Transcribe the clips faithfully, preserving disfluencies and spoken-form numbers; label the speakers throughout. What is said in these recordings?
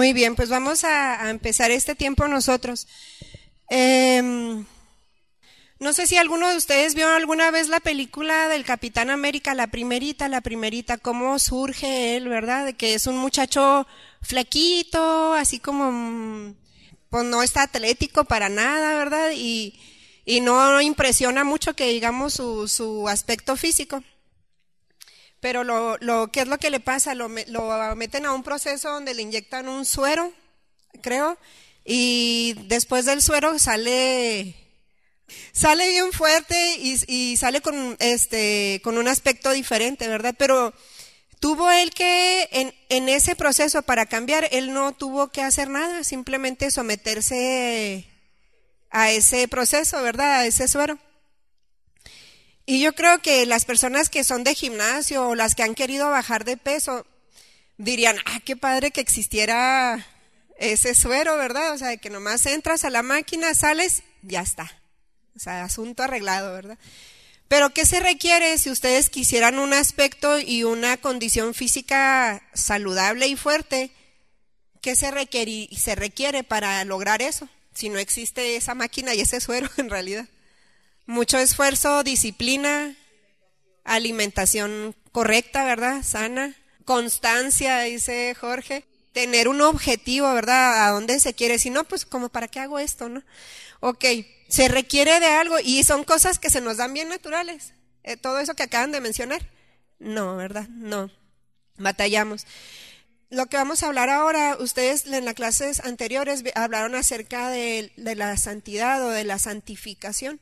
Speaker 1: Muy bien, pues vamos a, a empezar este tiempo nosotros. Eh, no sé si alguno de ustedes vio alguna vez la película del Capitán América, la primerita, la primerita, cómo surge él, ¿verdad? De que es un muchacho flaquito, así como, pues no está atlético para nada, ¿verdad? Y, y no impresiona mucho que digamos su, su aspecto físico. Pero lo, lo, ¿qué es lo que le pasa? Lo, lo meten a un proceso donde le inyectan un suero, creo, y después del suero sale, sale bien fuerte y, y sale con, este, con un aspecto diferente, ¿verdad? Pero tuvo él que, en, en ese proceso para cambiar, él no tuvo que hacer nada, simplemente someterse a ese proceso, ¿verdad? A ese suero. Y yo creo que las personas que son de gimnasio o las que han querido bajar de peso dirían, ah, qué padre que existiera ese suero, ¿verdad? O sea, que nomás entras a la máquina, sales, ya está. O sea, asunto arreglado, ¿verdad? Pero ¿qué se requiere si ustedes quisieran un aspecto y una condición física saludable y fuerte? ¿Qué se requiere, se requiere para lograr eso? Si no existe esa máquina y ese suero en realidad. Mucho esfuerzo, disciplina, alimentación correcta, ¿verdad? Sana, constancia, dice Jorge, tener un objetivo, ¿verdad? ¿A dónde se quiere? Si no, pues como para qué hago esto, ¿no? Ok, se requiere de algo y son cosas que se nos dan bien naturales. Eh, todo eso que acaban de mencionar, no, ¿verdad? No, batallamos. Lo que vamos a hablar ahora, ustedes en las clases anteriores hablaron acerca de, de la santidad o de la santificación.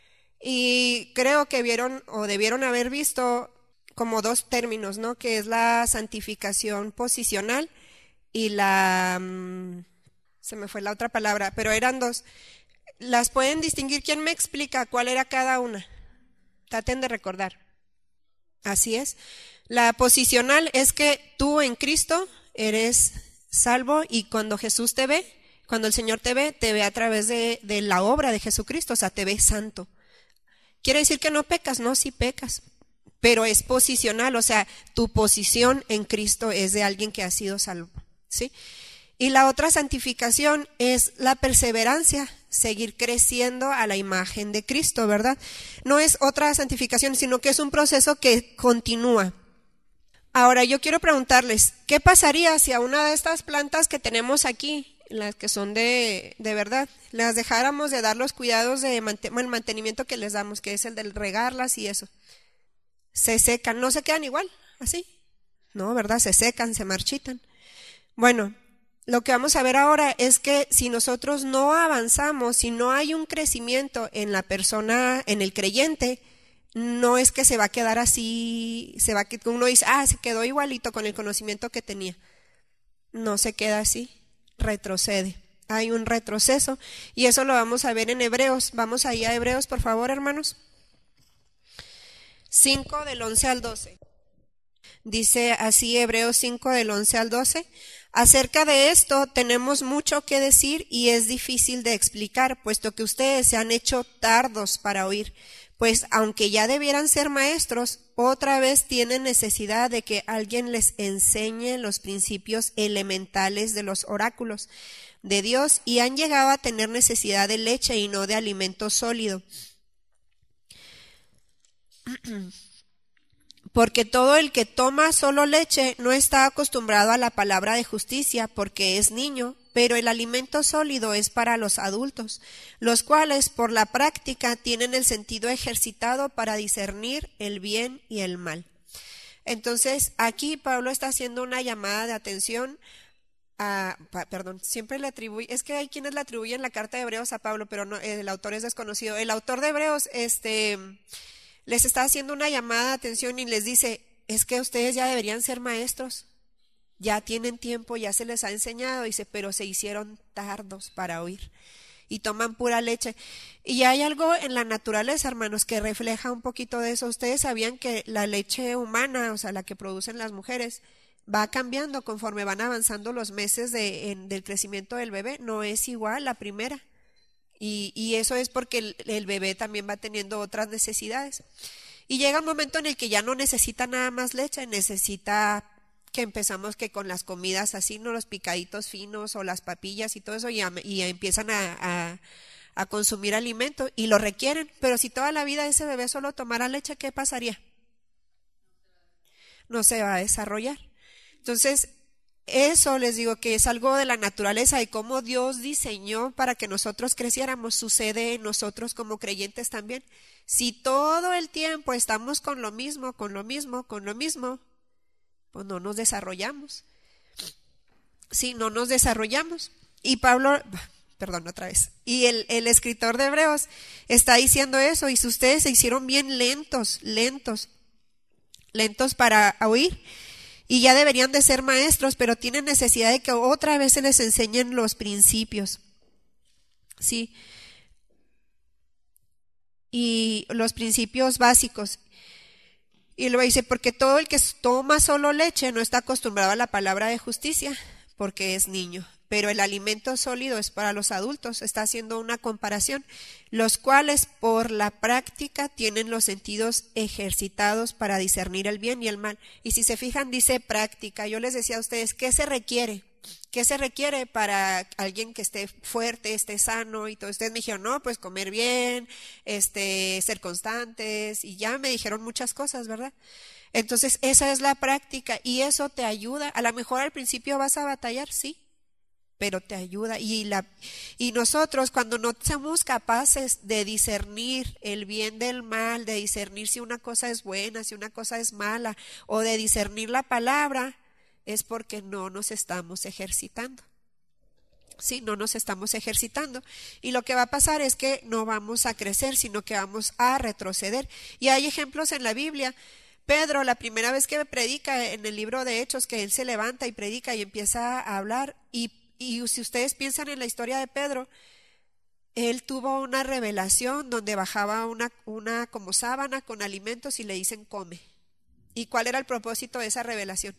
Speaker 1: Y creo que vieron o debieron haber visto como dos términos, ¿no? Que es la santificación posicional y la... Mmm, se me fue la otra palabra, pero eran dos. ¿Las pueden distinguir? ¿Quién me explica cuál era cada una? Traten de recordar. Así es. La posicional es que tú en Cristo eres salvo y cuando Jesús te ve, cuando el Señor te ve, te ve a través de, de la obra de Jesucristo, o sea, te ve santo. ¿Quiere decir que no pecas? No, sí pecas, pero es posicional, o sea, tu posición en Cristo es de alguien que ha sido salvo, ¿sí? Y la otra santificación es la perseverancia, seguir creciendo a la imagen de Cristo, ¿verdad? No es otra santificación, sino que es un proceso que continúa. Ahora, yo quiero preguntarles, ¿qué pasaría si a una de estas plantas que tenemos aquí, las que son de, de verdad, las dejáramos de dar los cuidados de manten- el mantenimiento que les damos, que es el de regarlas y eso? Se secan, no se quedan igual, así. No, ¿verdad? Se secan, se marchitan. Bueno, lo que vamos a ver ahora es que si nosotros no avanzamos, si no hay un crecimiento en la persona, en el creyente, no es que se va a quedar así, se va a que uno dice, ah, se quedó igualito con el conocimiento que tenía. No se queda así. Retrocede, hay un retroceso y eso lo vamos a ver en Hebreos. Vamos ahí a Hebreos, por favor, hermanos. cinco del once al doce. Dice así Hebreos cinco del once al doce. Acerca de esto tenemos mucho que decir y es difícil de explicar, puesto que ustedes se han hecho tardos para oír. Pues aunque ya debieran ser maestros, otra vez tienen necesidad de que alguien les enseñe los principios elementales de los oráculos de Dios y han llegado a tener necesidad de leche y no de alimento sólido. Porque todo el que toma solo leche no está acostumbrado a la palabra de justicia porque es niño, pero el alimento sólido es para los adultos, los cuales por la práctica tienen el sentido ejercitado para discernir el bien y el mal. Entonces, aquí Pablo está haciendo una llamada de atención a, pa, perdón, siempre le atribuye, es que hay quienes le atribuyen la carta de Hebreos a Pablo, pero no, el autor es desconocido. El autor de Hebreos, este, les está haciendo una llamada de atención y les dice, es que ustedes ya deberían ser maestros. Ya tienen tiempo, ya se les ha enseñado, dice, pero se hicieron tardos para oír y toman pura leche. Y hay algo en la naturaleza, hermanos, que refleja un poquito de eso. Ustedes sabían que la leche humana, o sea, la que producen las mujeres, va cambiando conforme van avanzando los meses de, en, del crecimiento del bebé. No es igual la primera. Y, y eso es porque el, el bebé también va teniendo otras necesidades. Y llega un momento en el que ya no necesita nada más leche, necesita que empezamos que con las comidas así, ¿no? Los picaditos finos o las papillas y todo eso, y, a, y empiezan a, a, a consumir alimento y lo requieren, pero si toda la vida ese bebé solo tomara leche, ¿qué pasaría? No se va a desarrollar. Entonces, eso les digo que es algo de la naturaleza y cómo Dios diseñó para que nosotros creciéramos, sucede en nosotros como creyentes también. Si todo el tiempo estamos con lo mismo, con lo mismo, con lo mismo, pues no nos desarrollamos. Sí, no nos desarrollamos. Y Pablo, perdón, otra vez, y el, el escritor de Hebreos está diciendo eso, y si ustedes se hicieron bien lentos, lentos, lentos para oír, y ya deberían de ser maestros, pero tienen necesidad de que otra vez se les enseñen los principios. Sí. Y los principios básicos. Y luego dice, porque todo el que toma solo leche no está acostumbrado a la palabra de justicia, porque es niño. Pero el alimento sólido es para los adultos. Está haciendo una comparación, los cuales por la práctica tienen los sentidos ejercitados para discernir el bien y el mal. Y si se fijan, dice práctica. Yo les decía a ustedes, ¿qué se requiere? ¿Qué se requiere para alguien que esté fuerte, esté sano? Y todos ustedes me dijeron, no, pues comer bien, este, ser constantes, y ya me dijeron muchas cosas, ¿verdad? Entonces, esa es la práctica y eso te ayuda. A lo mejor al principio vas a batallar, sí, pero te ayuda. Y, la, y nosotros cuando no somos capaces de discernir el bien del mal, de discernir si una cosa es buena, si una cosa es mala, o de discernir la palabra, es porque no nos estamos ejercitando. Sí, no nos estamos ejercitando. Y lo que va a pasar es que no vamos a crecer, sino que vamos a retroceder. Y hay ejemplos en la Biblia. Pedro, la primera vez que predica en el libro de Hechos, que él se levanta y predica y empieza a hablar, y, y si ustedes piensan en la historia de Pedro, él tuvo una revelación donde bajaba una, una como sábana con alimentos y le dicen come. ¿Y cuál era el propósito de esa revelación?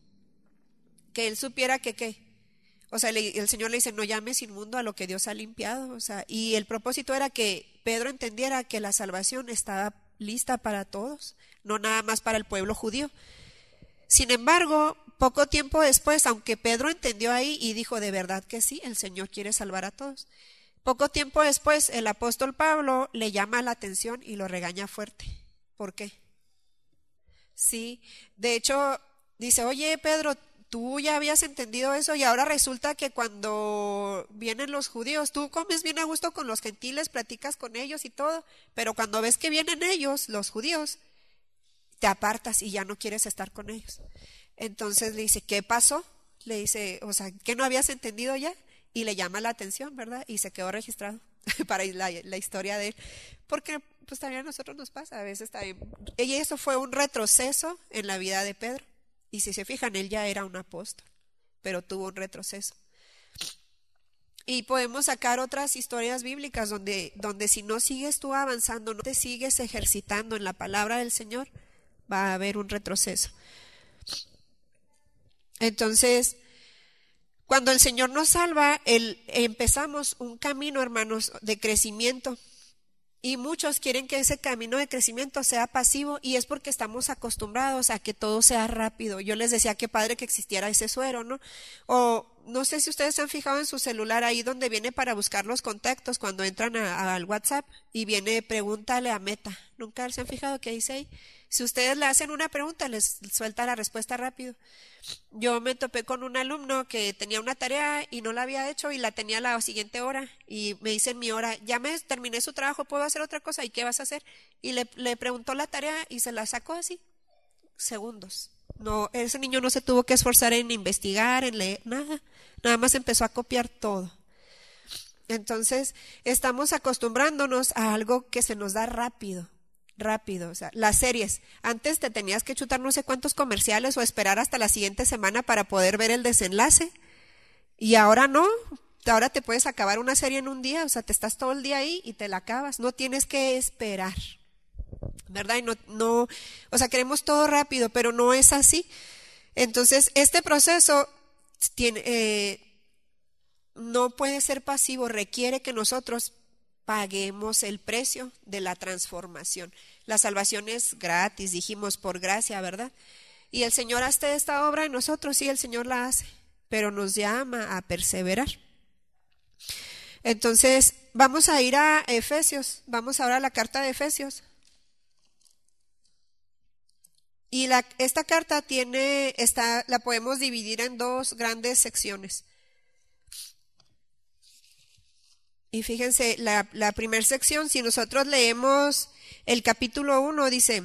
Speaker 1: Que él supiera que qué. O sea, le, el Señor le dice, no llames inmundo a lo que Dios ha limpiado. O sea, y el propósito era que Pedro entendiera que la salvación estaba lista para todos, no nada más para el pueblo judío. Sin embargo, poco tiempo después, aunque Pedro entendió ahí y dijo de verdad que sí, el Señor quiere salvar a todos, poco tiempo después el apóstol Pablo le llama la atención y lo regaña fuerte. ¿Por qué? Sí, de hecho dice, oye Pedro, tú ya habías entendido eso y ahora resulta que cuando vienen los judíos, tú comes bien a gusto con los gentiles, platicas con ellos y todo, pero cuando ves que vienen ellos, los judíos, te apartas y ya no quieres estar con ellos. Entonces le dice, ¿qué pasó? Le dice, o sea, ¿qué no habías entendido ya? Y le llama la atención, ¿verdad? Y se quedó registrado para la, la historia de él. Porque pues también a nosotros nos pasa, a veces también. Y eso fue un retroceso en la vida de Pedro. Y si se fijan, él ya era un apóstol, pero tuvo un retroceso. Y podemos sacar otras historias bíblicas donde, donde si no sigues tú avanzando, no te sigues ejercitando en la palabra del Señor, va a haber un retroceso. Entonces, cuando el Señor nos salva, el, empezamos un camino, hermanos, de crecimiento. Y muchos quieren que ese camino de crecimiento sea pasivo y es porque estamos acostumbrados a que todo sea rápido. Yo les decía que padre que existiera ese suero, ¿no? O no sé si ustedes se han fijado en su celular ahí donde viene para buscar los contactos cuando entran a, a, al WhatsApp y viene pregúntale a Meta. ¿Nunca se han fijado qué dice ahí? Si ustedes le hacen una pregunta, les suelta la respuesta rápido. Yo me topé con un alumno que tenía una tarea y no la había hecho y la tenía a la siguiente hora y me dice en mi hora, ya me terminé su trabajo, ¿puedo hacer otra cosa? ¿Y qué vas a hacer? Y le, le preguntó la tarea y se la sacó así, segundos. No, ese niño no se tuvo que esforzar en investigar, en leer, nada, nada más empezó a copiar todo. Entonces, estamos acostumbrándonos a algo que se nos da rápido. Rápido, o sea, las series, antes te tenías que chutar no sé cuántos comerciales o esperar hasta la siguiente semana para poder ver el desenlace y ahora no, ahora te puedes acabar una serie en un día, o sea, te estás todo el día ahí y te la acabas, no tienes que esperar, ¿verdad? Y no, no, o sea, queremos todo rápido, pero no es así. Entonces, este proceso tiene, eh, no puede ser pasivo, requiere que nosotros paguemos el precio de la transformación. La salvación es gratis, dijimos por gracia, ¿verdad? Y el Señor hace esta obra en nosotros, sí, el Señor la hace, pero nos llama a perseverar. Entonces, vamos a ir a Efesios, vamos ahora a la carta de Efesios. Y la, esta carta tiene, está, la podemos dividir en dos grandes secciones. Y fíjense, la, la primera sección, si nosotros leemos el capítulo uno, dice,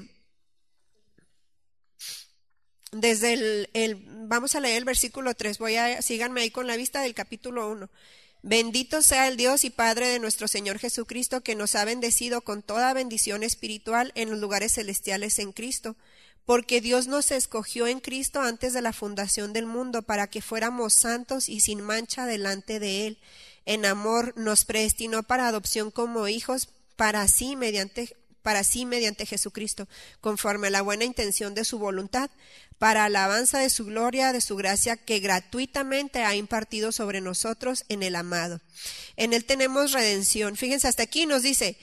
Speaker 1: desde el, el, vamos a leer el versículo tres, voy a, síganme ahí con la vista del capítulo uno. Bendito sea el Dios y Padre de nuestro Señor Jesucristo, que nos ha bendecido con toda bendición espiritual en los lugares celestiales en Cristo, porque Dios nos escogió en Cristo antes de la fundación del mundo para que fuéramos santos y sin mancha delante de Él. En amor nos predestinó para adopción como hijos para sí mediante, para sí mediante Jesucristo, conforme a la buena intención de su voluntad, para alabanza de su gloria, de su gracia, que gratuitamente ha impartido sobre nosotros en el amado. En Él tenemos redención. Fíjense, hasta aquí nos dice,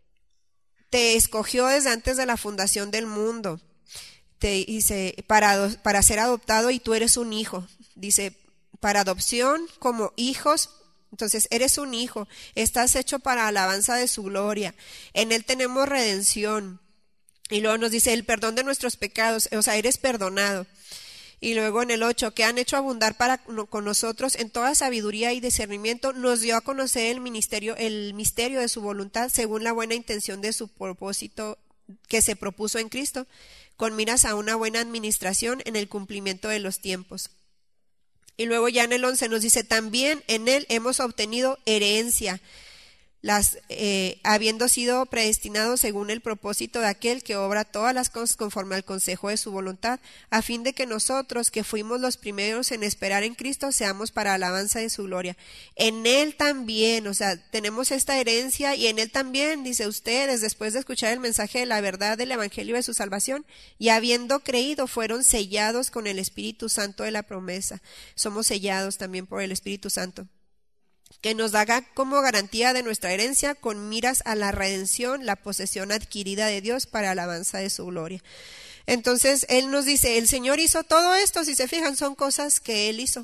Speaker 1: te escogió desde antes de la fundación del mundo. Te dice, para, para ser adoptado y tú eres un hijo. Dice, para adopción como hijos. Entonces, eres un hijo, estás hecho para alabanza de su gloria. En Él tenemos redención. Y luego nos dice el perdón de nuestros pecados, o sea, eres perdonado. Y luego en el ocho, que han hecho abundar para con nosotros en toda sabiduría y discernimiento, nos dio a conocer el ministerio, el misterio de su voluntad, según la buena intención de su propósito que se propuso en Cristo, con miras a una buena administración en el cumplimiento de los tiempos. Y luego ya en el once nos dice, también en Él hemos obtenido herencia, las eh, habiendo sido predestinados según el propósito de aquel que obra todas las cosas conforme al consejo de su voluntad, a fin de que nosotros, que fuimos los primeros en esperar en Cristo, seamos para alabanza de su gloria. En Él también, o sea, tenemos esta herencia, y en Él también, dice ustedes, después de escuchar el mensaje de la verdad del Evangelio de su salvación, y habiendo creído, fueron sellados con el Espíritu Santo de la promesa. Somos sellados también por el Espíritu Santo, que nos da como garantía de nuestra herencia, con miras a la redención, la posesión adquirida de Dios para alabanza de su gloria. Entonces, Él nos dice, el Señor hizo todo esto, si se fijan, son cosas que Él hizo.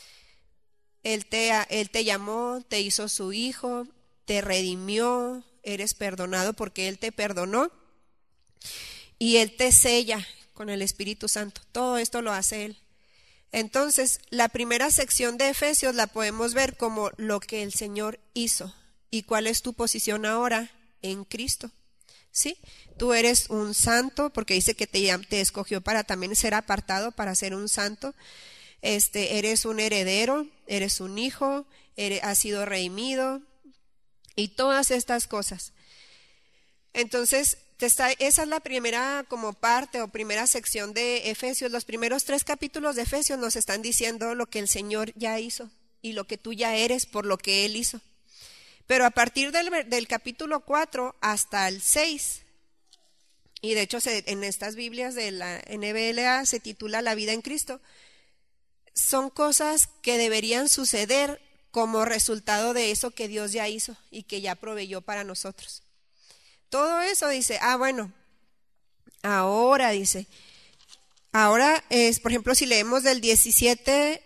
Speaker 1: Él te, Él te llamó, te hizo su hijo, te redimió, eres perdonado porque Él te perdonó, y Él te sella con el Espíritu Santo. Todo esto lo hace Él. Entonces, la primera sección de Efesios la podemos ver como lo que el Señor hizo. ¿Y cuál es tu posición ahora en Cristo? ¿Sí? Tú eres un santo, porque dice que te, te escogió para también ser apartado, para ser un santo. Este, eres un heredero, eres un hijo, eres, has sido redimido, y todas estas cosas. Entonces, Está, esa es la primera como parte o primera sección de Efesios. Los primeros tres capítulos de Efesios nos están diciendo lo que el Señor ya hizo y lo que tú ya eres por lo que Él hizo. Pero a partir del, del capítulo cuatro hasta el seis, y de hecho se, en estas Biblias de la N B L A se titula La vida en Cristo, son cosas que deberían suceder como resultado de eso que Dios ya hizo y que ya proveyó para nosotros. Todo eso dice, ah, bueno, ahora dice, ahora es, por ejemplo, si leemos del diecisiete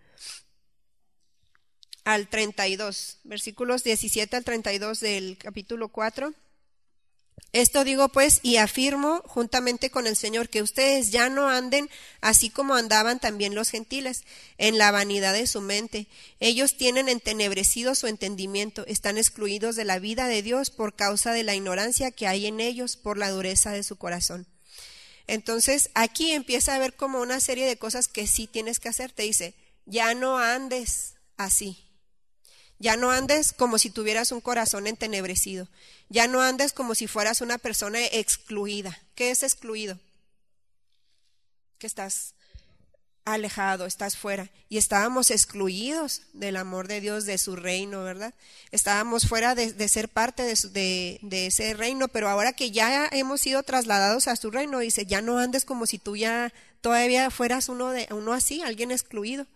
Speaker 1: al treinta y dos, versículos diecisiete al treinta y dos del capítulo cuatro, esto digo pues y afirmo juntamente con el Señor, que ustedes ya no anden así como andaban también los gentiles, en la vanidad de su mente. Ellos tienen entenebrecido su entendimiento, están excluidos de la vida de Dios por causa de la ignorancia que hay en ellos, por la dureza de su corazón. Entonces aquí empieza a ver como una serie de cosas que sí tienes que hacer. Te dice, ya no andes así. Ya no andes como si tuvieras un corazón entenebrecido. Ya no andes como si fueras una persona excluida. ¿Qué es excluido? Que estás alejado, estás fuera. Y estábamos excluidos del amor de Dios, de su reino, ¿verdad? Estábamos fuera de, de ser parte de, su, de, de ese reino, pero ahora que ya hemos sido trasladados a su reino, dice, ya no andes como si tú ya todavía fueras uno, de, uno así, alguien excluido.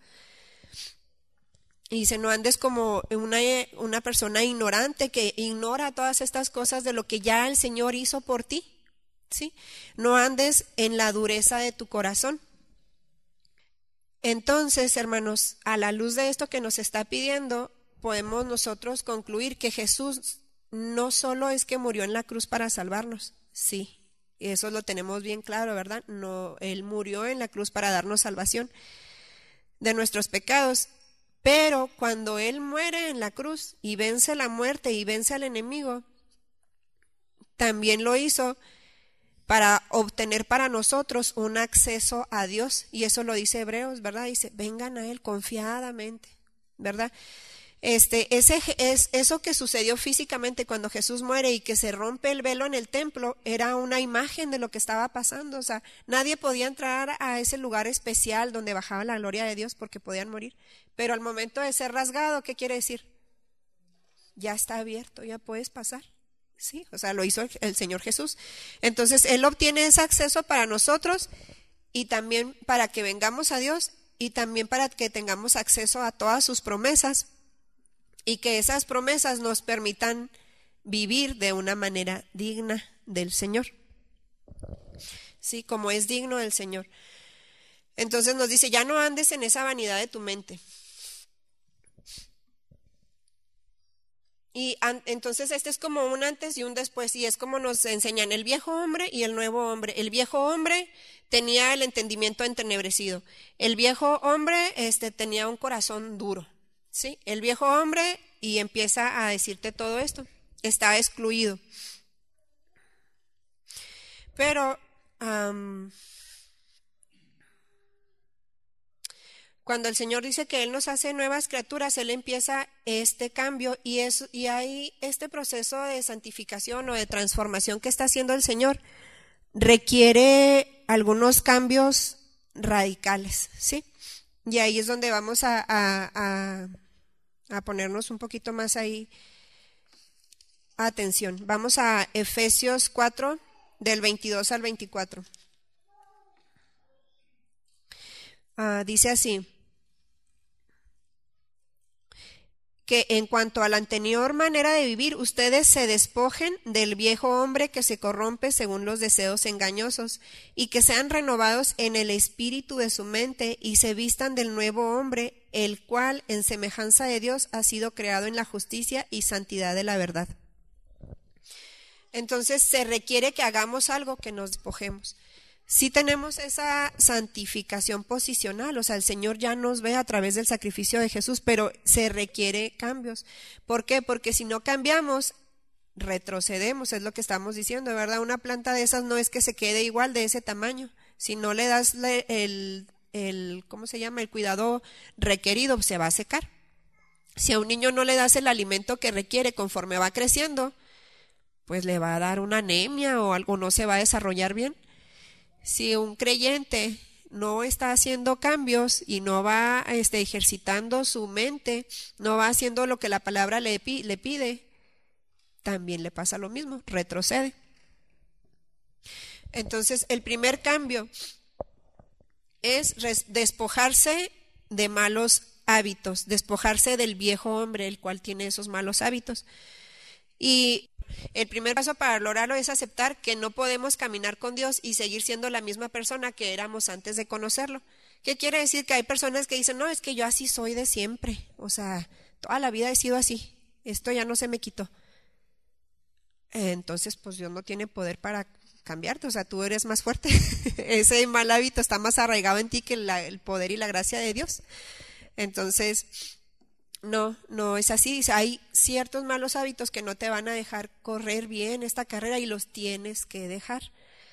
Speaker 1: Y dice, no andes como una, una persona ignorante que ignora todas estas cosas de lo que ya el Señor hizo por ti. ¿sí? No andes en la dureza de tu corazón. Entonces, hermanos, a la luz de esto que nos está pidiendo, podemos nosotros concluir que Jesús no solo es que murió en la cruz para salvarnos, sí, eso lo tenemos bien claro, ¿verdad? No, Él murió en la cruz para darnos salvación de nuestros pecados, pero cuando Él muere en la cruz y vence la muerte y vence al enemigo, también lo hizo para obtener para nosotros un acceso a Dios, y eso lo dice Hebreos, ¿verdad? Dice, vengan a Él confiadamente, ¿verdad? Este, ese, es, eso que sucedió físicamente cuando Jesús muere y que se rompe el velo en el templo, era una imagen de lo que estaba pasando, o sea, nadie podía entrar a ese lugar especial donde bajaba la gloria de Dios porque podían morir, pero al momento de ser rasgado, ¿qué quiere decir? Ya está abierto, ya puedes pasar. Sí, o sea, lo hizo el, el Señor Jesús. Entonces, Él obtiene ese acceso para nosotros y también para que vengamos a Dios y también para que tengamos acceso a todas sus promesas y que esas promesas nos permitan vivir de una manera digna del Señor. Sí, como es digno del Señor. Entonces nos dice, ya no andes en esa vanidad de tu mente. Y an, entonces este es como un antes y un después, y es como nos enseñan el viejo hombre y el nuevo hombre. El viejo hombre tenía el entendimiento entenebrecido. El viejo hombre este, tenía un corazón duro, ¿sí? El viejo hombre, y empieza a decirte todo esto, está excluido. Pero um, cuando el Señor dice que Él nos hace nuevas criaturas, Él empieza este cambio y, es, y hay este proceso de santificación o de transformación que está haciendo el Señor. Requiere algunos cambios radicales, ¿sí? Y ahí es donde vamos a, a, a, a ponernos un poquito más ahí atención. Vamos a Efesios cuatro, del veintidós al veinticuatro. Uh, dice así, que en cuanto a la anterior manera de vivir, ustedes se despojen del viejo hombre que se corrompe según los deseos engañosos, y que sean renovados en el espíritu de su mente, y se vistan del nuevo hombre, el cual en semejanza de Dios ha sido creado en la justicia y santidad de la verdad. Entonces se requiere que hagamos algo, que nos despojemos. Sí tenemos esa santificación posicional, o sea, el Señor ya nos ve a través del sacrificio de Jesús, pero se requiere cambios. ¿Por qué? Porque si no cambiamos, retrocedemos, es lo que estamos diciendo, ¿verdad? Una planta de esas no es que se quede igual de ese tamaño. Si no le das el, el ¿cómo se llama? El cuidado requerido, se va a secar. Si a un niño no le das el alimento que requiere conforme va creciendo, pues le va a dar una anemia o algo, no se va a desarrollar bien. Si un creyente no está haciendo cambios y no va este, ejercitando su mente, no va haciendo lo que la palabra le, le pide, también le pasa lo mismo, retrocede. Entonces, el primer cambio es despojarse de malos hábitos, despojarse del viejo hombre, el cual tiene esos malos hábitos. Y el primer paso para lograrlo es aceptar que no podemos caminar con Dios y seguir siendo la misma persona que éramos antes de conocerlo. ¿Qué quiere decir? Que hay personas que dicen, no, es que yo así soy de siempre, o sea, toda la vida he sido así, esto ya no se me quitó. Entonces, pues Dios no tiene poder para cambiarte, o sea, tú eres más fuerte. Ese mal hábito está más arraigado en ti que la, el poder y la gracia de Dios. Entonces, no, no es así. Hay ciertos malos hábitos que no te van a dejar correr bien esta carrera y los tienes que dejar.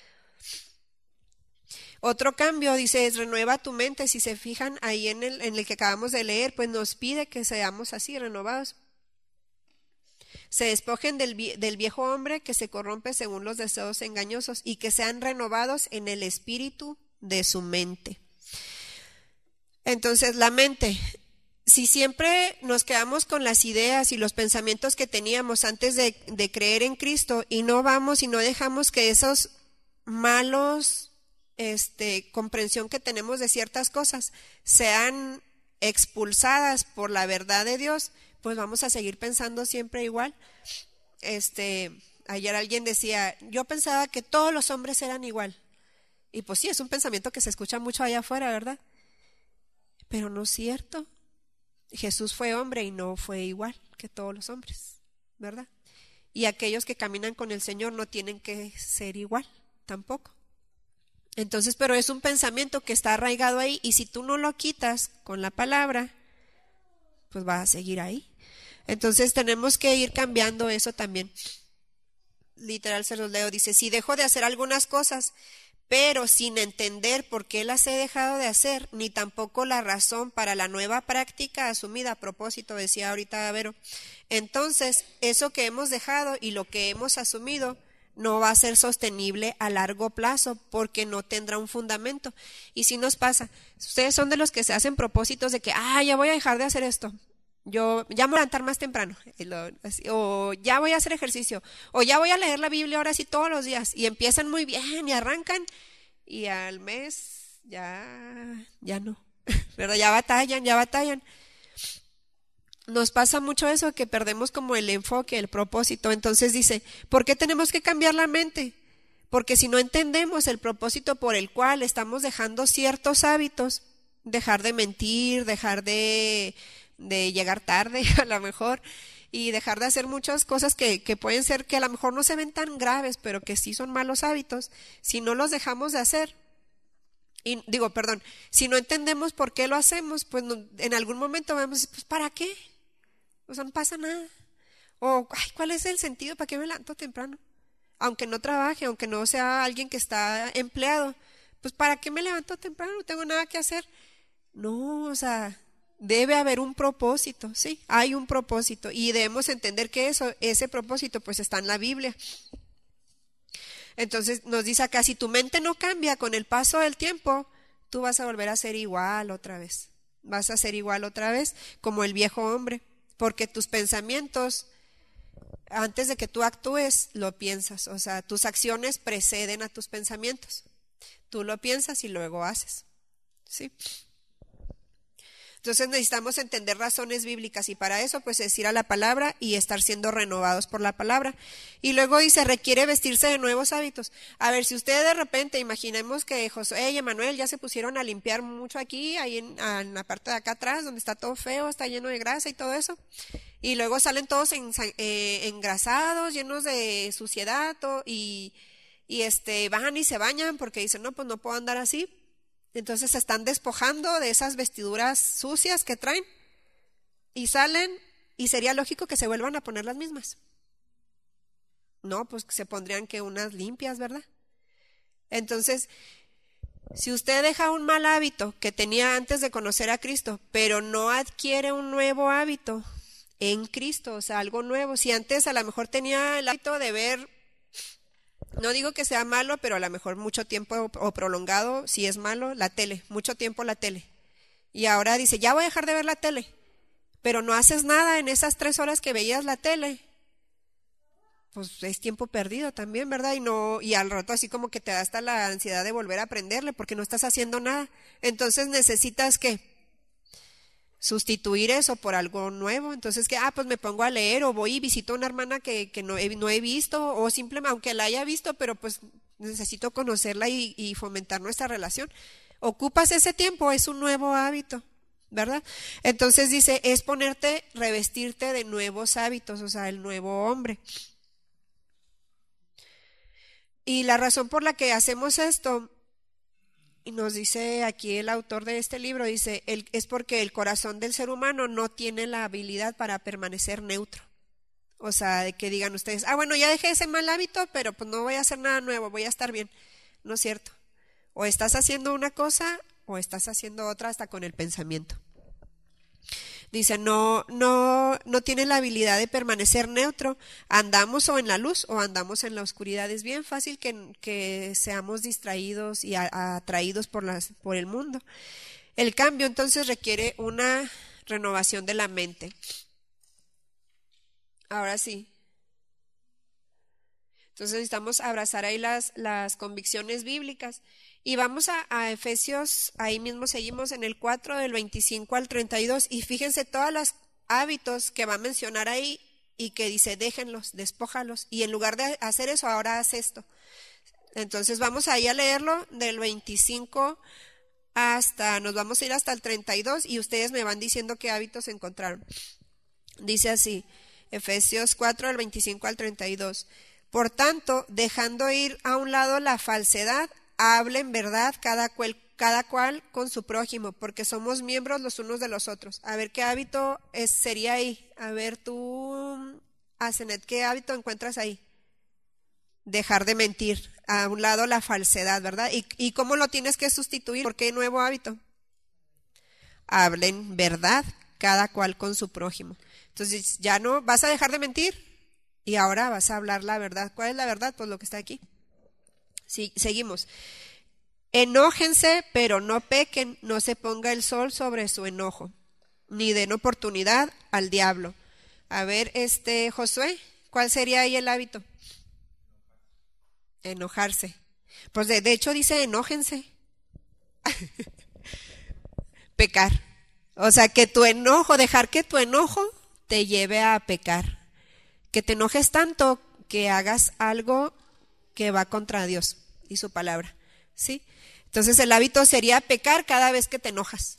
Speaker 1: Otro cambio, dice, es renueva tu mente. Si se fijan ahí en el, en el que acabamos de leer, pues nos pide que seamos así, renovados. Se despojen del, del viejo hombre que se corrompe según los deseos engañosos y que sean renovados en el espíritu de su mente. Entonces, la mente, si siempre nos quedamos con las ideas y los pensamientos que teníamos antes de, de creer en Cristo y no vamos y no dejamos que esos malos este, comprensión que tenemos de ciertas cosas sean expulsadas por la verdad de Dios, pues vamos a seguir pensando siempre igual. Este, ayer alguien decía, yo pensaba que todos los hombres eran igual. Y pues sí, es un pensamiento que se escucha mucho allá afuera, ¿verdad? Pero no es cierto. Jesús fue hombre y no fue igual que todos los hombres, ¿verdad? Y aquellos que caminan con el Señor no tienen que ser igual, tampoco. Entonces, pero es un pensamiento que está arraigado ahí, y si tú no lo quitas con la palabra, pues va a seguir ahí. Entonces tenemos que ir cambiando eso también. Literal se los leo, dice, si dejo de hacer algunas cosas, pero sin entender por qué las he dejado de hacer, ni tampoco la razón para la nueva práctica asumida, a propósito, decía ahorita Vero, entonces eso que hemos dejado y lo que hemos asumido no va a ser sostenible a largo plazo porque no tendrá un fundamento. Y si nos pasa, ustedes son de los que se hacen propósitos de que, ah, ya voy a dejar de hacer esto, yo ya me voy a levantar más temprano, o ya voy a hacer ejercicio, o ya voy a leer la Biblia ahora sí todos los días, y empiezan muy bien y arrancan, y al mes ya, ya no, ¿verdad? Ya batallan, ya batallan. Nos pasa mucho eso, que perdemos como el enfoque, el propósito. Entonces dice, ¿por qué tenemos que cambiar la mente? Porque si no entendemos el propósito por el cual estamos dejando ciertos hábitos, dejar de mentir, dejar de, de llegar tarde a lo mejor, y dejar de hacer muchas cosas que, que pueden ser que a lo mejor no se ven tan graves, pero que sí son malos hábitos, si no los dejamos de hacer, y digo, perdón, si no entendemos por qué lo hacemos, pues no, en algún momento vamos a decir, pues ¿para qué? O sea, no pasa nada. O, ay, ¿cuál es el sentido? ¿Para qué me levanto temprano? Aunque no trabaje, aunque no sea alguien que está empleado, pues ¿para qué me levanto temprano? No tengo nada que hacer. No, o sea, debe haber un propósito, sí, hay un propósito, y debemos entender que eso, ese propósito pues está en la Biblia. Entonces nos dice acá, si tu mente no cambia con el paso del tiempo, tú vas a volver a ser igual otra vez. Vas a ser igual otra vez como el viejo hombre, porque tus pensamientos, antes de que tú actúes, lo piensas. O sea, tus acciones preceden a tus pensamientos. Tú lo piensas y luego haces, ¿sí? Entonces necesitamos entender razones bíblicas, y para eso pues es ir a la palabra y estar siendo renovados por la palabra. Y luego dice, requiere vestirse de nuevos hábitos. A ver, si ustedes de repente, imaginemos que Josué y Emanuel ya se pusieron a limpiar mucho aquí, ahí en, en la parte de acá atrás, donde está todo feo, está lleno de grasa y todo eso, y luego salen todos en, eh, engrasados, llenos de suciedad, todo, y, y este, van y se bañan porque dicen, no, pues no puedo andar así. Entonces se están despojando de esas vestiduras sucias que traen y salen, y sería lógico que se vuelvan a poner las mismas. No, pues se pondrían que unas limpias, ¿verdad? Entonces, si usted deja un mal hábito que tenía antes de conocer a Cristo, pero no adquiere un nuevo hábito en Cristo, o sea, algo nuevo, si antes a lo mejor tenía el hábito de ver, no digo que sea malo, pero a lo mejor mucho tiempo o prolongado, si es malo, la tele, mucho tiempo la tele. Y ahora dice, ya voy a dejar de ver la tele, pero no haces nada en esas tres horas que veías la tele. Pues es tiempo perdido también, ¿verdad? Y no, y al rato así como que te da hasta la ansiedad de volver a aprenderle porque no estás haciendo nada. Entonces necesitas ¿qué? Sustituir eso por algo nuevo. Entonces que, ah, pues me pongo a leer, o voy y visito a una hermana que, que no, he, no he visto, o simplemente, aunque la haya visto, pero pues necesito conocerla y, y fomentar nuestra relación. Ocupas ese tiempo, es un nuevo hábito, ¿verdad? Entonces dice, es ponerte, revestirte de nuevos hábitos, o sea, el nuevo hombre. Y la razón por la que hacemos esto, y nos dice aquí el autor de este libro, dice, el, es porque el corazón del ser humano no tiene la habilidad para permanecer neutro. O sea, de que digan ustedes, ah, bueno, ya dejé ese mal hábito, pero pues no voy a hacer nada nuevo, voy a estar bien. No es cierto. O estás haciendo una cosa o estás haciendo otra, hasta con el pensamiento. Dice, no, no, no tiene la habilidad de permanecer neutro. Andamos o en la luz o andamos en la oscuridad. Es bien fácil que, que seamos distraídos y a, atraídos por, las, por el mundo. El cambio entonces requiere una renovación de la mente. Ahora sí. Entonces necesitamos abrazar ahí las, las convicciones bíblicas. Y vamos a, a Efesios, ahí mismo seguimos en el cuatro, del veinticinco al treinta y dos, y fíjense todos los hábitos que va a mencionar ahí, y que dice, déjenlos, despójalos. Y en lugar de hacer eso, ahora haz esto. Entonces vamos ahí a leerlo del veinticinco hasta, nos vamos a ir hasta el treinta y dos y ustedes me van diciendo qué hábitos encontraron. Dice así, Efesios cuatro, del veinticinco al treinta y dos. Por tanto, dejando ir a un lado la falsedad, hablen verdad cada cual, cada cual con su prójimo, porque somos miembros los unos de los otros. A ver, ¿qué hábito es, sería ahí? A ver, tú, Asenet, ¿qué hábito encuentras ahí? Dejar de mentir. A un lado la falsedad, ¿verdad? ¿Y, y cómo lo tienes que sustituir? ¿Por qué nuevo hábito? Hablen verdad, cada cual con su prójimo. Entonces, ya no, vas a dejar de mentir y ahora vas a hablar la verdad. ¿Cuál es la verdad? Pues lo que está aquí. Sí, seguimos. Enójense, pero no pequen, no se ponga el sol sobre su enojo, ni den oportunidad al diablo. A ver, este, Josué, ¿cuál sería ahí el hábito? Enojarse. Pues de, de hecho dice enójense. Pecar. O sea, que tu enojo, dejar que tu enojo te lleve a pecar. Que te enojes tanto que hagas algo que va contra Dios y su palabra. ¿Sí? Entonces el hábito sería pecar cada vez que te enojas.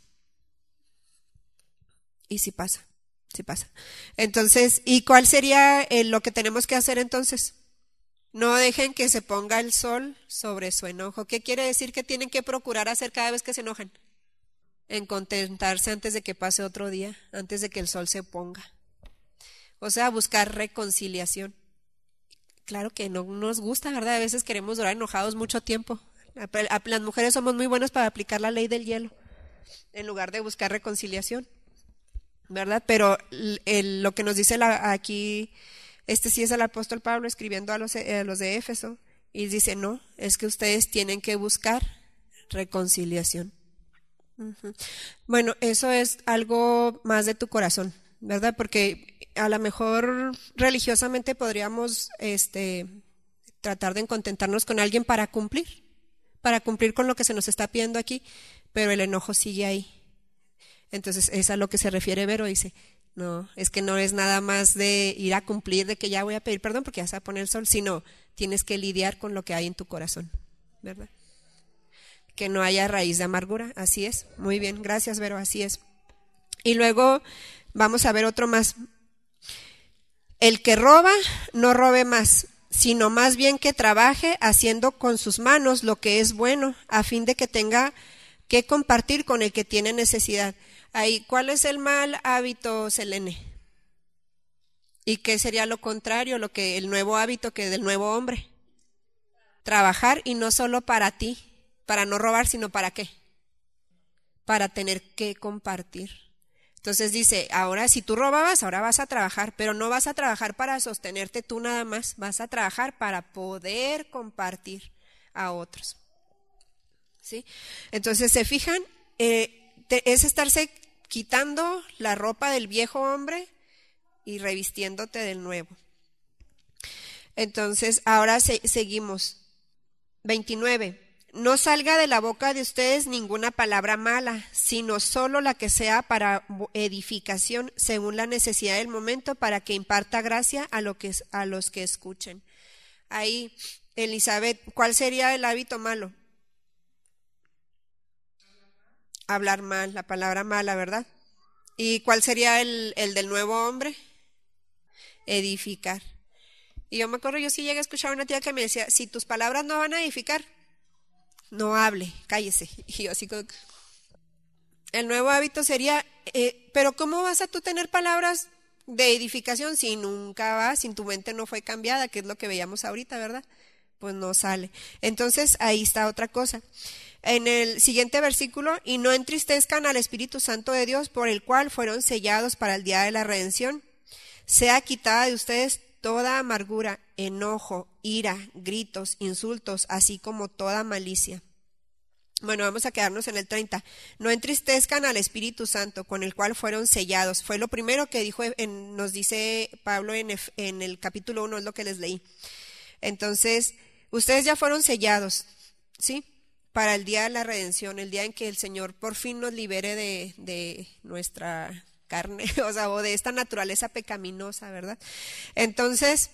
Speaker 1: Y sí pasa, sí pasa. Entonces, ¿y cuál sería eh, lo que tenemos que hacer entonces? No dejen que se ponga el sol sobre su enojo. ¿Qué quiere decir que tienen que procurar hacer cada vez que se enojan? En contentarse antes de que pase otro día, antes de que el sol se ponga. O sea, buscar reconciliación. Claro que no nos gusta, ¿verdad? A veces queremos durar enojados mucho tiempo. Las mujeres somos muy buenas para aplicar la ley del hielo, en lugar de buscar reconciliación, ¿verdad? Pero el, lo que nos dice la, aquí... Este sí es el apóstol Pablo escribiendo a los, a los de Éfeso y dice, no, es que ustedes tienen que buscar reconciliación. Uh-huh. Bueno, eso es algo más de tu corazón, ¿verdad? Porque a lo mejor religiosamente podríamos este, tratar de contentarnos con alguien para cumplir, para cumplir con lo que se nos está pidiendo aquí, pero el enojo sigue ahí. Entonces es a lo que se refiere Vero, dice, no, es que no es nada más de ir a cumplir, de que ya voy a pedir perdón porque ya se va a poner el sol, sino tienes que lidiar con lo que hay en tu corazón, ¿verdad? Que no haya raíz de amargura, así es. Muy bien, gracias Vero, así es. Y luego vamos a ver otro más. El que roba, no robe más, sino más bien que trabaje haciendo con sus manos lo que es bueno, a fin de que tenga que compartir con el que tiene necesidad. Ahí, ¿cuál es el mal hábito, Selene? ¿Y qué sería lo contrario, lo que el nuevo hábito que del nuevo hombre? Trabajar y no solo para ti, para no robar, sino para qué? Para tener que compartir. Entonces dice, ahora si tú robabas, ahora vas a trabajar, pero no vas a trabajar para sostenerte tú nada más, vas a trabajar para poder compartir a otros. ¿Sí? Entonces, ¿se fijan? Eh, te, es estarse quitando la ropa del viejo hombre y revistiéndote del nuevo. Entonces, ahora se, seguimos. veintinueve. No salga de la boca de ustedes ninguna palabra mala, sino solo la que sea para edificación según la necesidad del momento, para que imparta gracia a, lo que, a los que escuchen. Ahí, Elizabeth, ¿cuál sería el hábito malo? Hablar mal, la palabra mala, ¿verdad? ¿Y cuál sería el, el del nuevo hombre? Edificar. Y yo me acuerdo, yo sí llegué a escuchar a una tía que me decía, si tus palabras no van a edificar, no hable, cállese. Y yo así como... El nuevo hábito sería, eh, pero ¿cómo vas a tú tener palabras de edificación si nunca vas, si tu mente no fue cambiada, que es lo que veíamos ahorita, ¿verdad? Pues no sale. Entonces ahí está otra cosa. En el siguiente versículo, y no entristezcan al Espíritu Santo de Dios, por el cual fueron sellados para el día de la redención. Sea quitada de ustedes toda amargura, enojo, ira, gritos, insultos, así como toda malicia. Bueno, vamos a quedarnos en el treinta. No entristezcan al Espíritu Santo, con el cual fueron sellados. Fue lo primero que dijo, en, nos dice Pablo en, en el capítulo uno, es lo que les leí. Entonces, ustedes ya fueron sellados, ¿sí? Para el día de la redención, el día en que el Señor por fin nos libere de, de nuestra carne, o sea, o de esta naturaleza pecaminosa, ¿verdad? Entonces,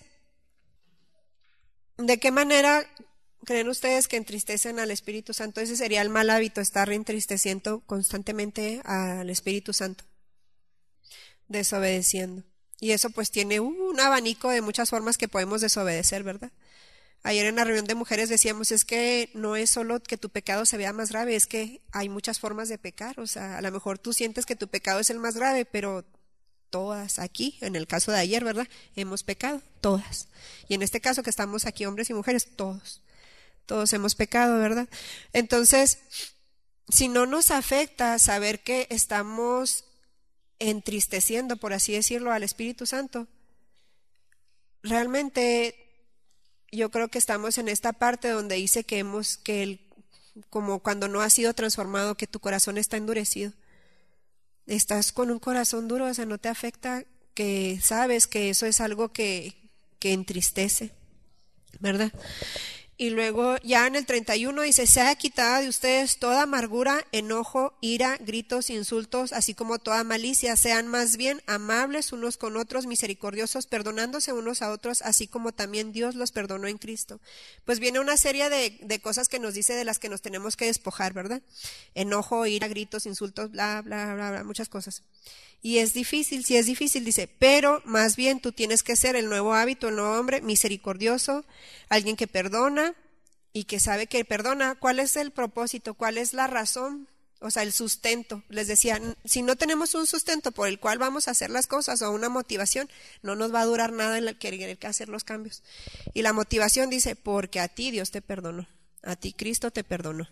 Speaker 1: ¿de qué manera creen ustedes que entristecen al Espíritu Santo? Ese sería el mal hábito, estar entristeciendo constantemente al Espíritu Santo, desobedeciendo. Y eso pues tiene un abanico de muchas formas que podemos desobedecer, ¿verdad? Ayer en la reunión de mujeres decíamos, es que no es solo que tu pecado se vea más grave, es que hay muchas formas de pecar. O sea, a lo mejor tú sientes que tu pecado es el más grave, pero todas aquí, en el caso de ayer, ¿verdad? Hemos pecado, todas. Y en este caso que estamos aquí, hombres y mujeres, todos. Todos hemos pecado, ¿verdad? Entonces, si no nos afecta saber que estamos entristeciendo, por así decirlo, al Espíritu Santo, realmente yo creo que estamos en esta parte donde dice que hemos, que el, como cuando no has sido transformado, que tu corazón está endurecido. Estás con un corazón duro, o sea, no te afecta, que sabes que eso es algo que, que entristece, ¿verdad? Y luego ya en el treinta y uno dice, sea quitada de ustedes toda amargura, enojo, ira, gritos, insultos, así como toda malicia. Sean más bien amables unos con otros, misericordiosos, perdonándose unos a otros, así como también Dios los perdonó en Cristo. Pues viene una serie de, de cosas que nos dice de las que nos tenemos que despojar, ¿verdad? Enojo, ira, gritos, insultos, bla, bla, bla, bla, muchas cosas. Y es difícil, sí es difícil, dice, pero más bien tú tienes que ser el nuevo hábito, el nuevo hombre, misericordioso, alguien que perdona y que sabe que perdona. ¿Cuál es el propósito? ¿Cuál es la razón? O sea, el sustento. Les decía, si no tenemos un sustento por el cual vamos a hacer las cosas o una motivación, no nos va a durar nada el querer que hacer los cambios. Y la motivación dice, porque a ti Dios te perdonó, a ti Cristo te perdonó.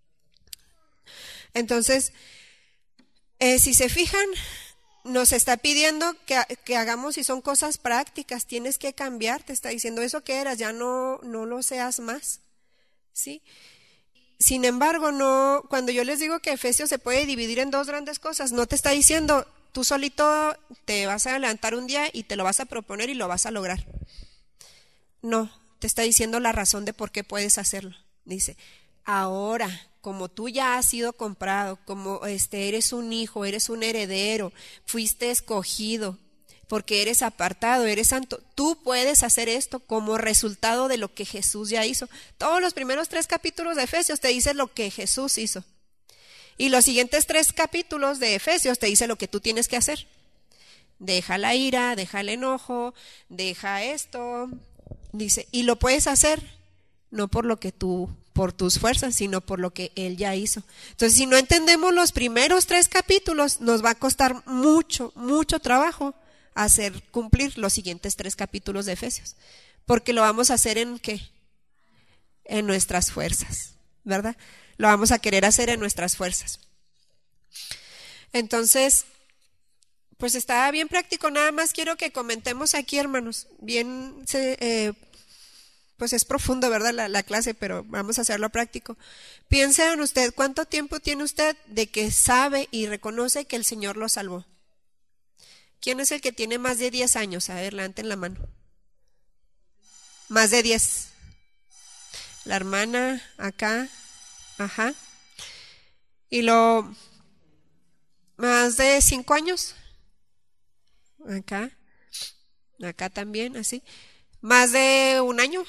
Speaker 1: Entonces, eh, si se fijan, nos está pidiendo que, que hagamos, y son cosas prácticas, tienes que cambiar, te está diciendo eso que eras, ya no, no lo seas más, ¿sí? Sin embargo, no, cuando yo les digo que Efesios se puede dividir en dos grandes cosas, no te está diciendo, tú solito te vas a levantar un día y te lo vas a proponer y lo vas a lograr. No, te está diciendo la razón de por qué puedes hacerlo. Dice, ahora, como tú ya has sido comprado, como este, eres un hijo, eres un heredero, fuiste escogido, porque eres apartado, eres santo, tú puedes hacer esto como resultado de lo que Jesús ya hizo. Todos los primeros tres capítulos de Efesios te dicen lo que Jesús hizo. Y los siguientes tres capítulos de Efesios te dicen lo que tú tienes que hacer. Deja la ira, deja el enojo, deja esto, dice, y lo puedes hacer no por lo que tú, por tus fuerzas, sino por lo que Él ya hizo. Entonces, si no entendemos los primeros tres capítulos, nos va a costar mucho, mucho trabajo hacer cumplir los siguientes tres capítulos de Efesios, porque lo vamos a hacer en ¿qué? En nuestras fuerzas, ¿verdad? Lo vamos a querer hacer en nuestras fuerzas. Entonces, pues está bien práctico. Nada más quiero que comentemos aquí, hermanos, bien se, eh, pues es profundo, ¿verdad? La, la clase, pero vamos a hacerlo práctico. Piense en usted, ¿cuánto tiempo tiene usted de que sabe y reconoce que el Señor lo salvó? ¿Quién es el que tiene más de diez años? A ver, levanten la mano. Más de diez. La hermana acá, ajá. ¿Y lo más de cinco años? Acá, acá también, así. ¿Más de un año?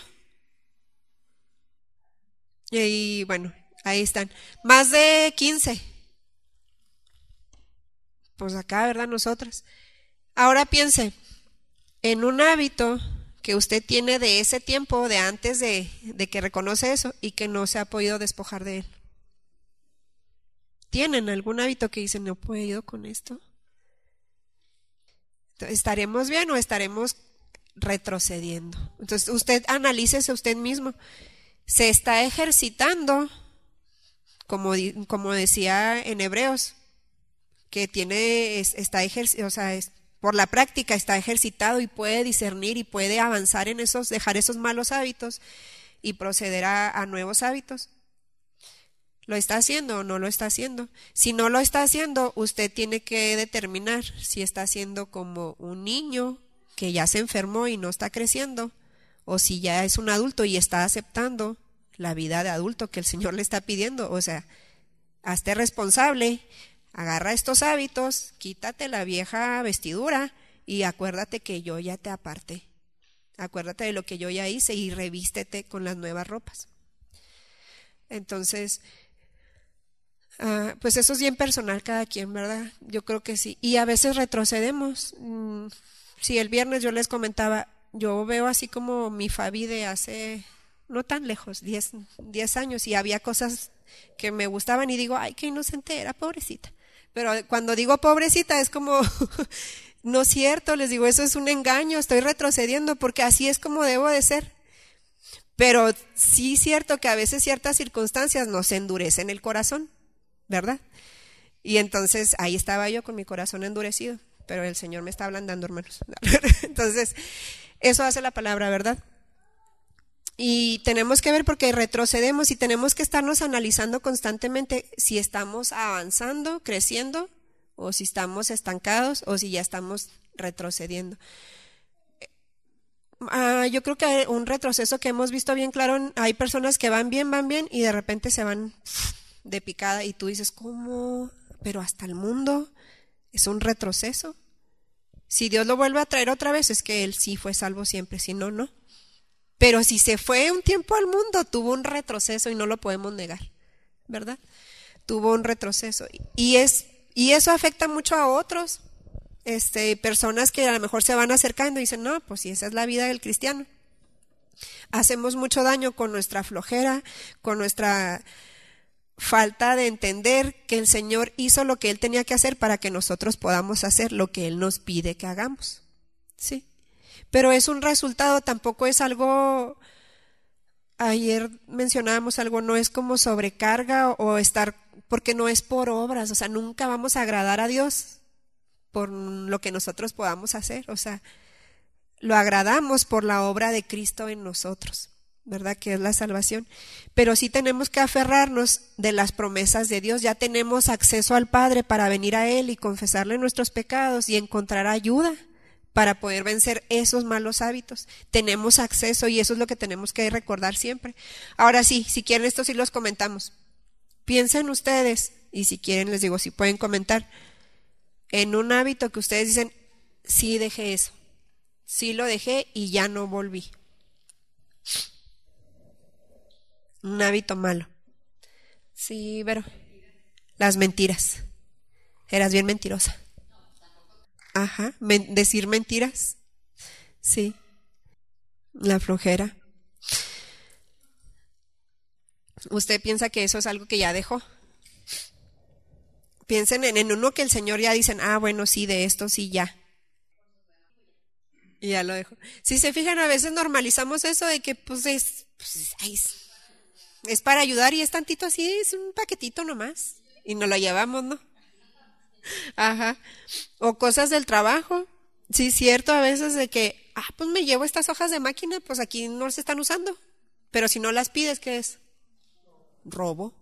Speaker 1: Y bueno, ahí están. Más de quince. Pues acá, ¿verdad? Nosotras. Ahora piense en un hábito que usted tiene de ese tiempo, de antes de, de que reconoce eso y que no se ha podido despojar de él. ¿Tienen algún hábito que dicen, no he podido con esto? ¿Estaremos bien o estaremos retrocediendo? Entonces usted analícese usted mismo. Se está ejercitando, como, como decía en Hebreos, que tiene, está ejercitando, o sea, es, por la práctica está ejercitado y puede discernir y puede avanzar en esos, dejar esos malos hábitos y proceder a, a nuevos hábitos. ¿Lo está haciendo o no lo está haciendo? Si no lo está haciendo, usted tiene que determinar si está haciendo como un niño que ya se enfermó y no está creciendo, o si ya es un adulto y está aceptando la vida de adulto que el Señor le está pidiendo. O sea, hazte responsable, agarra estos hábitos, quítate la vieja vestidura y acuérdate que yo ya te aparté. Acuérdate de lo que yo ya hice y revístete con las nuevas ropas. Entonces, uh, pues eso es bien personal cada quien, ¿verdad? Yo creo que sí. Y a veces retrocedemos. Mm, sí, el viernes yo les comentaba, yo veo así como mi Fabi de hace, no tan lejos, diez años, y había cosas que me gustaban y digo, ay, qué inocente era, pobrecita. Pero cuando digo pobrecita es como, no es cierto, les digo, eso es un engaño, estoy retrocediendo porque así es como debo de ser. Pero sí es cierto que a veces ciertas circunstancias nos endurecen el corazón, ¿verdad? Y entonces ahí estaba yo con mi corazón endurecido, pero el Señor me está ablandando, hermanos. Entonces, eso hace la palabra, ¿verdad? Y tenemos que ver porque retrocedemos y tenemos que estarnos analizando constantemente si estamos avanzando, creciendo, o si estamos estancados, o si ya estamos retrocediendo. Uh, yo creo que un retroceso que hemos visto bien claro, hay personas que van bien, van bien, y de repente se van de picada, y tú dices, ¿cómo? Pero hasta el mundo es un retroceso. Si Dios lo vuelve a traer otra vez, es que Él sí fue salvo siempre, si no, no. Pero si se fue un tiempo al mundo, tuvo un retroceso y no lo podemos negar, ¿verdad? Tuvo un retroceso. Y, es, y eso afecta mucho a otros, este, personas que a lo mejor se van acercando y dicen, no, pues si esa es la vida del cristiano. Hacemos mucho daño con nuestra flojera, con nuestra falta de entender que el Señor hizo lo que Él tenía que hacer para que nosotros podamos hacer lo que Él nos pide que hagamos, ¿sí? Pero es un resultado, tampoco es algo, ayer mencionábamos algo, no es como sobrecarga o, o estar, porque no es por obras, o sea, nunca vamos a agradar a Dios por lo que nosotros podamos hacer, o sea, lo agradamos por la obra de Cristo en nosotros, ¿verdad? Que es la salvación. Pero sí tenemos que aferrarnos de las promesas de Dios, ya tenemos acceso al Padre para venir a Él y confesarle nuestros pecados y encontrar ayuda para poder vencer esos malos hábitos. Tenemos acceso y eso es lo que tenemos que recordar siempre. Ahora sí, si quieren esto sí los comentamos. Piensen ustedes, y si quieren les digo, si pueden comentar, en un hábito que ustedes dicen, sí dejé eso, sí lo dejé y ya no volví. Un hábito malo. Sí, pero las mentiras. Eras bien mentirosa. Ajá, men- decir mentiras. Sí, la flojera. ¿Usted piensa que eso es algo que ya dejó? Piensen en, en uno que el Señor ya dicen, ah, bueno, sí, de esto sí, ya. Y ya lo dejó. Si se fijan, a veces normalizamos eso de que pues es, pues, ay, es, es para ayudar y es tantito así, es un paquetito nomás. Y nos lo llevamos, ¿no? Ajá. O cosas del trabajo. Sí, cierto, a veces de que, ah, pues me llevo estas hojas de máquina, pues aquí no se están usando. Pero si no las pides, ¿qué es? Robo.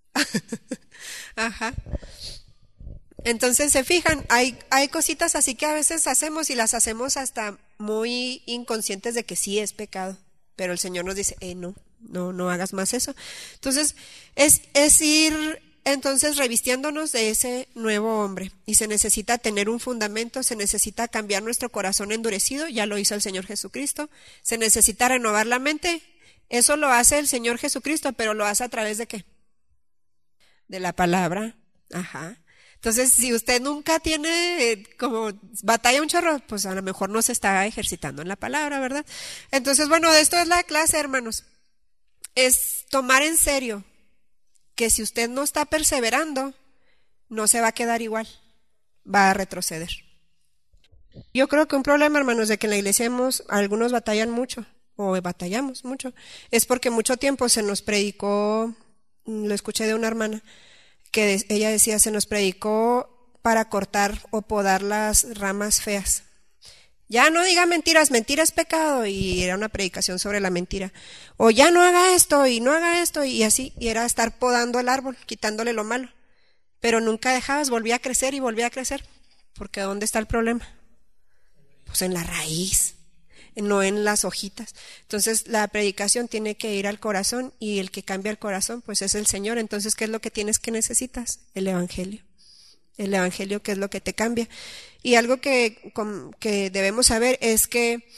Speaker 1: Ajá. Entonces, se fijan, hay, hay cositas así que a veces hacemos y las hacemos hasta muy inconscientes de que sí es pecado. Pero el Señor nos dice, eh, no, no, no hagas más eso. Entonces, es, es ir entonces revistiéndonos de ese nuevo hombre. Y se necesita tener un fundamento, se necesita cambiar nuestro corazón endurecido, ya lo hizo el Señor Jesucristo. Se necesita renovar la mente, eso lo hace el Señor Jesucristo, pero lo hace a través de ¿qué? De la palabra. Ajá. Entonces, si usted nunca tiene eh, como batalla un chorro, pues a lo mejor no se está ejercitando en la palabra, ¿verdad? Entonces, bueno, de esto es la clase, hermanos. Es tomar en serio que si usted no está perseverando, no se va a quedar igual, va a retroceder. Yo creo que un problema, hermanos, de que en la iglesia hemos, algunos batallan mucho, o batallamos mucho, es porque mucho tiempo se nos predicó, lo escuché de una hermana, que de, ella decía, se nos predicó para cortar o podar las ramas feas. Ya no diga mentiras, mentira es pecado, y era una predicación sobre la mentira. O ya no haga esto y no haga esto y así, y era estar podando el árbol, quitándole lo malo. Pero nunca dejabas, volvía a crecer y volvía a crecer. Porque ¿dónde está el problema? Pues en la raíz, no en las hojitas. Entonces la predicación tiene que ir al corazón y el que cambia el corazón pues es el Señor. Entonces, ¿qué es lo que tienes que necesitas? El Evangelio. El Evangelio, que es lo que te cambia. Y algo que, que debemos saber es que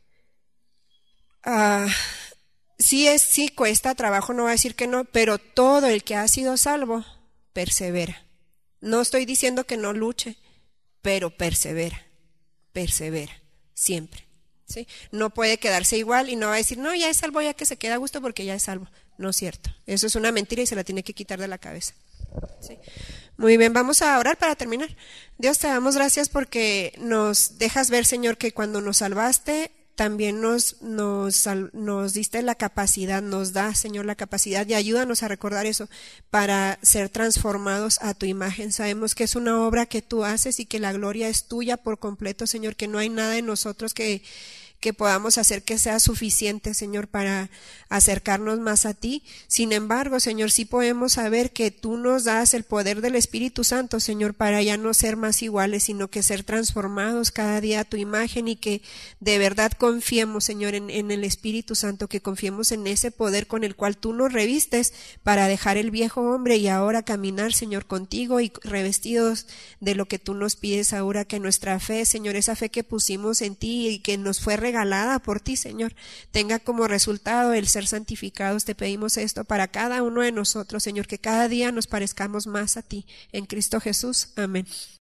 Speaker 1: uh, sí, es, sí cuesta trabajo, no voy a decir que no, pero todo el que ha sido salvo persevera. No estoy diciendo que no luche, pero persevera, persevera, siempre. ¿Sí? No puede quedarse igual y no va a decir, no, ya es salvo, ya que se queda a gusto porque ya es salvo. No es cierto. Eso es una mentira y se la tiene que quitar de la cabeza. ¿Sí? Muy bien, vamos a orar para terminar. Dios, te damos gracias porque nos dejas ver, Señor, que cuando nos salvaste, también nos, nos, nos diste la capacidad, nos da, Señor, la capacidad y ayúdanos a recordar eso para ser transformados a tu imagen. Sabemos que es una obra que tú haces y que la gloria es tuya por completo, Señor, que no hay nada en nosotros que que podamos hacer que sea suficiente, Señor, para acercarnos más a ti. Sin embargo, Señor, sí podemos saber que tú nos das el poder del Espíritu Santo, Señor, para ya no ser más iguales, sino que ser transformados cada día a tu imagen y que de verdad confiemos, Señor, en, en el Espíritu Santo, que confiemos en ese poder con el cual tú nos revistes para dejar el viejo hombre y ahora caminar, Señor, contigo y revestidos de lo que tú nos pides ahora, que nuestra fe, Señor, esa fe que pusimos en ti y que nos fue regalada por ti, Señor, tenga como resultado el ser santificados. Te pedimos esto para cada uno de nosotros, Señor, que cada día nos parezcamos más a ti. En Cristo Jesús. Amén.